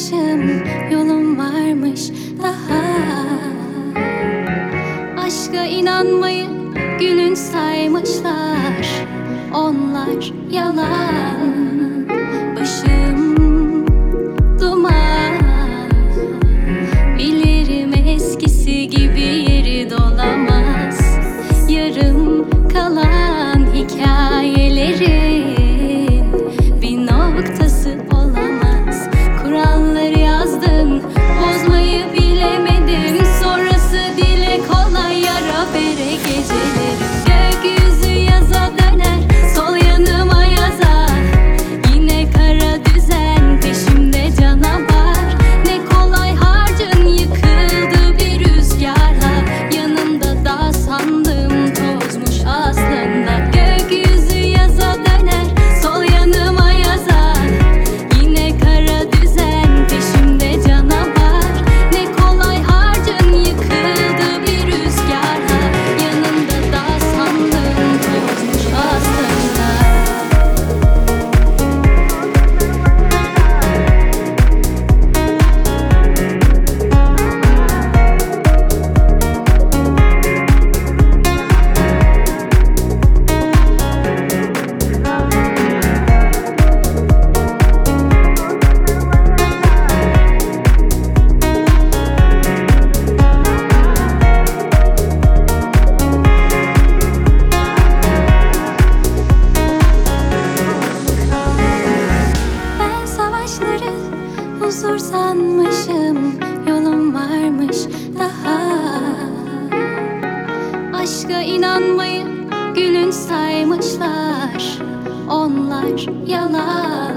sanmışım, yolum varmış daha. Aşka inanmayı gülün saymışlar, onlar yalan. Başım duman, bilirim eskisi gibi yeri dolamaz. Yarım kalan hikayelerin bir noktası olamaz. Kuralları yazdın, bozmayı bilemedim. Sonrası dile kolay, yara bere gecelerim. Gökyüzü yaza döner, sol yanıma yazar. Yine kara düzen, peşimde canavar. Ne kolay harcın yıkıldı bir rüzgarla. Yanımda dağ sandım, tozmuş aslında. Gökyüzü yaza döner, sol yanıma yazar. Yine kara düzen, peşimde canavar. Ne kolay harcın yıkıldı bir rüzgarla. Yanımda dağ sandım, tozmuş aslında. Ben savaşları huzur sanmışım, yolum varmış daha. Aşka inanmayı gülün saymışlar, onlar yalan.